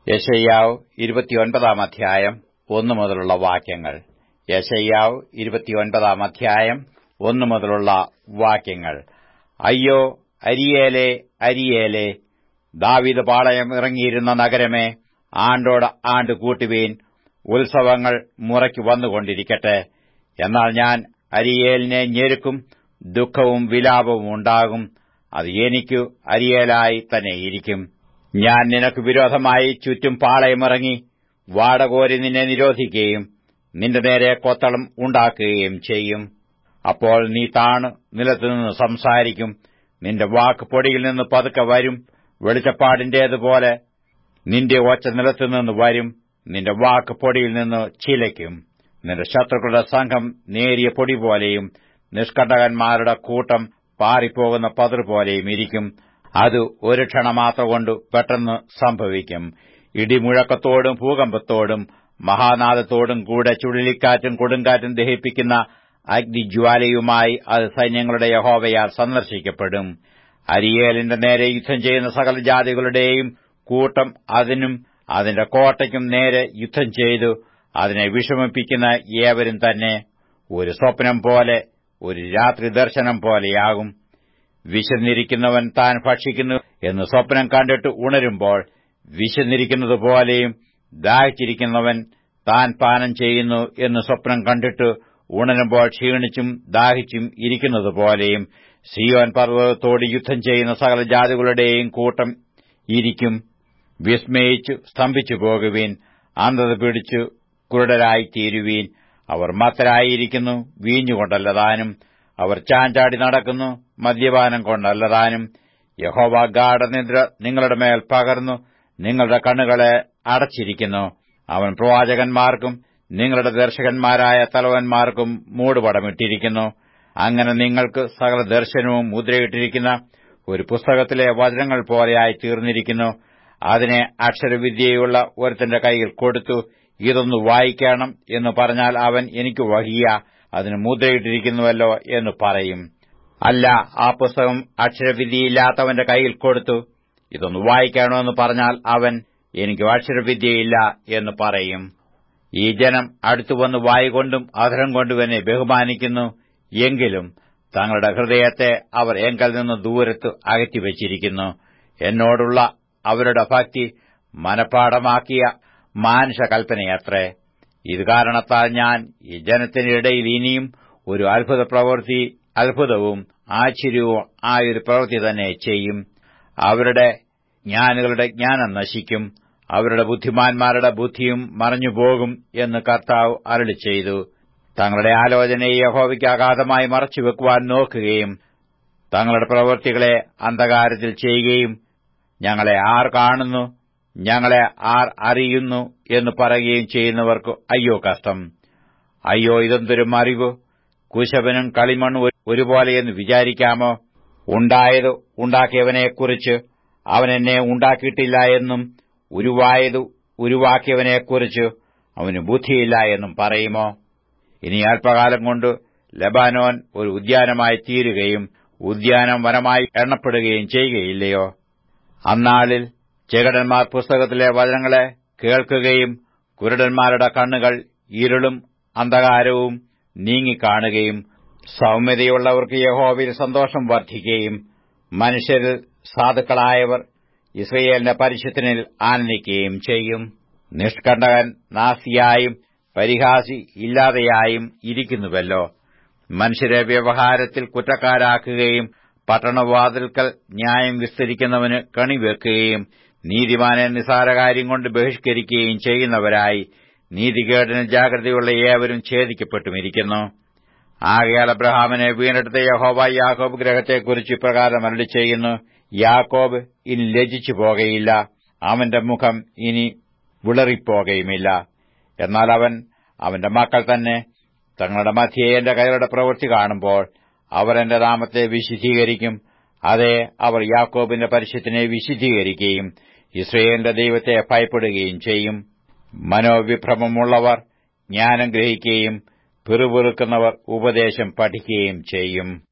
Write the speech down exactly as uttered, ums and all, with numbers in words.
യെശയ്യാവ് ഇരുപത്തിയൊൻപതാം അധ്യായം ഒന്നു മുതലുള്ള വാക്യങ്ങൾ. യെശയ്യാവ് ഇരുപത്തിയൊൻപതാം അധ്യായം ഒന്നു മുതലുള്ള വാക്യങ്ങൾ. അയ്യോ, അരിയേലേ, അരിയേലേ, ദാവീദ് പാളയം ഇറങ്ങിയിരുന്ന നഗരമേ, ആണ്ടോട് ആണ്ട് കൂട്ടുവീൻ, ഉത്സവങ്ങൾ മുറയ്ക്ക് വന്നുകൊണ്ടിരിക്കട്ടെ. എന്നാൽ ഞാൻ അരിയേലിനെ ഞെരുക്കും, ദുഃഖവും വിലാപവും ഉണ്ടാകും. അത് എനിക്കു അരിയേലായി തന്നെയിരിക്കും. ഞാൻ നിനക്ക് വിരോധമായി ചുറ്റും പാളയമിറങ്ങി വാടകോരി നിന്നെ നിരോധിക്കുകയും നിന്റെ നേരെ കൊത്തളം ഉണ്ടാക്കുകയും ചെയ്യും. അപ്പോൾ നീ താണു നിലത്തുനിന്ന് സംസാരിക്കും. നിന്റെ വാക്ക് പൊടിയിൽ നിന്ന് പതുക്കെ വരും. വെളിച്ചപ്പാടിന്റേതുപോലെ നിന്റെ ഒച്ച നിലത്തുനിന്ന് വരും. നിന്റെ വാക്ക് പൊടിയിൽ നിന്ന് ചിലയ്ക്കും. നിന്റെ ശത്രുക്കളുടെ സംഘം നേരിയ പൊടി പോലെയും നിഷ്കണ്ടകന്മാരുടെ കൂട്ടം പാറിപ്പോകുന്ന പതിർപോലെയും ഇരിക്കും. അത് ഒരു ക്ഷണമാത്ര കൊണ്ട് പെട്ടെന്ന് സംഭവിക്കും. ഇടിമുഴക്കത്തോടും ഭൂകമ്പത്തോടും മഹാനാദത്തോടും കൂടെ ചുഴലിക്കാറ്റും കൊടുങ്കാറ്റും ദഹിപ്പിക്കുന്ന അഗ്നിജ്വാലയുമായി അത് സൈന്യങ്ങളുടെ യഹോവയാൽ സന്ദർശിക്കപ്പെടും. അരിയേലിന്റെ നേരെ യുദ്ധം ചെയ്യുന്ന സകല ജാതികളുടെയും കൂട്ടം അതിനും അതിന്റെ കോട്ടയ്ക്കും നേരെ യുദ്ധം ചെയ്തു അതിനെ വിഷമിപ്പിക്കുന്ന ഏവരും തന്നെ ഒരു സ്വപ്നം പോലെ, ഒരു രാത്രി ദർശനം പോലെയാകും. വിശന്നിരിക്കുന്നവൻ താൻ ഭക്ഷിക്കുന്നു എന്ന് സ്വപ്നം കണ്ടിട്ട് ഉണരുമ്പോൾ വിശന്നിരിക്കുന്നതുപോലെയും, ദാഹിച്ചിരിക്കുന്നവൻ താൻ പാനം ചെയ്യുന്നു എന്ന് സ്വപ്നം കണ്ടിട്ട് ഉണരുമ്പോൾ ക്ഷീണിച്ചും ദാഹിച്ചും ഇരിക്കുന്നതുപോലെയും സീയോൻ പർവ്വതത്തോട് യുദ്ധം ചെയ്യുന്ന സകല ജാതികളുടെയും കൂട്ടം ഇരിക്കും. വിസ്മയിച്ചു സ്തംഭിച്ചു പോകുവീൻ, അന്ധത പിടിച്ചു കുരുടരായിത്തീരുവീൻ. അവർ മത്തരായിരിക്കുന്നു, വീഞ്ഞുകൊണ്ടല്ലതാനും. അവർ ചാഞ്ചാടി നടക്കുന്നു, മദ്യപാനം കൊണ്ടല്ലതാനും. യഹോവ ഗാഢനിദ്ര നിങ്ങളുടെ മേൽ പകർന്നു നിങ്ങളുടെ കണ്ണുകളെ അടച്ചിരിക്കുന്നു. അവൻ പ്രവാചകന്മാർക്കും നിങ്ങളുടെ ദർശകന്മാരായ തലവന്മാർക്കും മൂടുപടമിട്ടിരിക്കുന്നു. അങ്ങനെ നിങ്ങൾക്ക് സകല ദർശനവും മുദ്രയിട്ടിരിക്കുന്ന ഒരു പുസ്തകത്തിലെ വചനങ്ങൾ പോലെയായി തീർന്നിരിക്കുന്നു. അതിനെ അക്ഷരവിദ്യയുള്ള ഒരുത്തന്റെ കൈയിൽ കൊടുത്തു, ഇതൊന്നു വായിക്കണം എന്ന് പറഞ്ഞാൽ അവൻ എനിക്ക് വഹിയ, അതിന് മുദ്രയിട്ടിരിക്കുന്നുവല്ലോ എന്ന് പറയും. അല്ല, ആ പുസ്തകം അക്ഷരവിദ്യയില്ലാത്തവന്റെ കൈയിൽ കൊടുത്തു, ഇതൊന്നു വായിക്കണമെന്ന് പറഞ്ഞാൽ അവൻ എനിക്ക് അക്ഷരവിദ്യയില്ല എന്ന് പറയും. ഈ ജനം അടുത്തുവന്ന് വായുകൊണ്ടും അധരം കൊണ്ടും എന്നെ ബഹുമാനിക്കുന്നു. എങ്കിലും തങ്ങളുടെ ഹൃദയത്തെ അവർ എങ്കൽ നിന്ന് ദൂരത്ത് അകറ്റിവച്ചിരിക്കുന്നു. എന്നോടുള്ള അവരുടെ ഭക്തി മനഃപ്പാഠമാക്കിയ മാനുഷകൽപ്പനയത്രേ. ഇത് കാരണത്താൽ ഞാൻ ഈ ജനത്തിനിടയിൽ ഇനിയും ഒരു അത്ഭുത പ്രവൃത്തി, അത്ഭുതവും ആശ്ചര്യവും ആയൊരു പ്രവൃത്തി തന്നെ ചെയ്യും. അവരുടെ ജ്ഞാനികളുടെ ജ്ഞാനം നശിക്കും, അവരുടെ ബുദ്ധിമാന്മാരുടെ ബുദ്ധിയും മറഞ്ഞുപോകും എന്ന് കർത്താവ് അരുളിച്ചെയ്തു. തങ്ങളുടെ ആലോചനയെ യഹോവയ്ക്ക് അഗാധമായി മറച്ചുവെക്കുവാൻ നോക്കുകയും തങ്ങളുടെ പ്രവൃത്തികളെ അന്ധകാരത്തിൽ ചെയ്യുകയും ഞങ്ങളെ ആർ കാണുന്നു, ഞങ്ങളെ ആർ അറിയുന്നു എന്ന് പറയുകയും ചെയ്യുന്നവർക്ക് അയ്യോ കഷ്ടം. അയ്യോ, ഇതെന്തൊരു അറിവ്! കുശവനും കളിമണ്ണും ഒരുപോലെയെന്ന് വിചാരിക്കാമോ? ഉണ്ടായത് ഉണ്ടാക്കിയവനെക്കുറിച്ച് അവൻ എന്നെ ഉണ്ടാക്കിയിട്ടില്ല എന്നും ഉരുവായത് ഉരുവാക്കിയവനെക്കുറിച്ച് അവന് ബുദ്ധിയില്ല എന്നും പറയുമോ? ഇനി അല്പകാലം കൊണ്ട് ലബാനോൻ ഒരു ഉദ്യാനമായി തീരുകയും ഉദ്യാനം വനമായി എണ്ണപ്പെടുകയും ചെയ്യുകയില്ലയോ? അന്നാളിൽ ചെകിടന്മാർ പുസ്തകത്തിലെ വചനങ്ങളെ കേൾക്കുകയും കുരുടന്മാരുടെ കണ്ണുകൾ ഇരുളും അന്ധകാരവും നീങ്ങിക്കാണുകയും സൗമ്യതയുള്ളവർക്ക് യഹോവയിൽ സന്തോഷം വർദ്ധിക്കുകയും മനുഷ്യരിൽ സാധുക്കളായവർ യിസ്രായേലിന്റെ പരിശുദ്ധനിൽ ആനന്ദിക്കുകയും ചെയ്യും. നിഷ്കണ്ടകൻ നാസിയായും പരിഹാസി ഇല്ലാതെയായും ഇരിക്കുന്നുവല്ലോ. മനുഷ്യരെ വ്യവഹാരത്തിൽ കുറ്റക്കാരാക്കുകയും പട്ടണവാതിൽക്കൽ ന്യായം വിസ്തരിക്കുന്നവന് കണിവെക്കുകയും നീതിമാനെ നിസ്സാരകാര്യം കൊണ്ട് ബഹിഷ്കരിക്കുകയും ചെയ്യുന്നവരായി നീതികേടിന് ജാഗ്രതയുള്ള ഏവരും ഛേദിക്കപ്പെട്ടുമിരിക്കുന്നു. ആകയാൽ അബ്രഹാമിനെ വീണ്ടെടുത്ത യഹോവ യാക്കോബ് ഗ്രഹത്തെക്കുറിച്ച് ഇപ്രകാരം അരുളിച്ചെയ്യുന്നു: യാക്കോബ് ഇനി ലജ്ജിച്ചു പോകയില്ല, അവന്റെ മുഖം ഇനി വിളറിപ്പോകയുമില്ല. എന്നാൽ അവൻ അവന്റെ മക്കൾ തന്നെ തങ്ങളുടെ മധ്യേ എന്റെ കൈകളുടെ പ്രവൃത്തി കാണുമ്പോൾ അവർ എന്റെ നാമത്തെ വിശുദ്ധീകരിക്കും. അതെ, അവർ യാക്കോബിന്റെ പരിശുദ്ധനെ വിശുദ്ധീകരിക്കുകയും യിസ്രായേലിന്റെ ദൈവത്തെ ഭയപ്പെടുകയും ചെയ്യും. മനോവിഭ്രമമുള്ളവർ ജ്ഞാനം ഗ്രഹിക്കുകയും പിറുപിറുക്കുന്നവർ ഉപദേശം പഠിക്കുകയും ചെയ്യും.